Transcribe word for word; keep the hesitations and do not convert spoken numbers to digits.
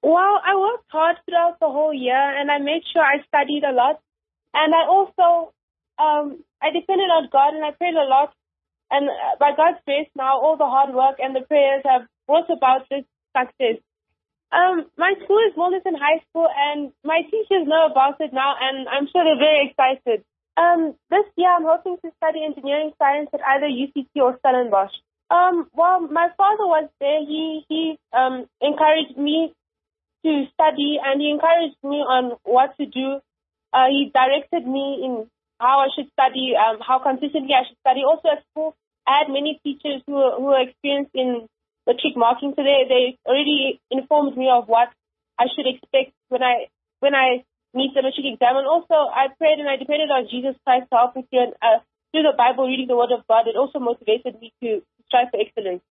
Well, I worked hard throughout the whole year, and I made sure I studied a lot. And I also, um, I depended on God, and I prayed a lot. And uh, by God's grace now, all the hard work and the prayers have brought about this success. Um, my school is Wilderton High School, and my teachers know about it now, and I'm sure they're very excited. Um, this year, I'm hoping to study engineering science at either U C T or Stellenbosch. Um, well, my father was there. He he um, encouraged me to study, and he encouraged me on what to do. Uh, he directed me in how I should study, um, how consistently I should study. Also at school, I had many teachers who who are experienced in matric marking, so they they already informed me of what I should expect when I when I meet the matric exam. And also, I prayed and I depended on Jesus Christ to help me through, uh, through the Bible, reading the Word of God. It also motivated me to strive for excellence.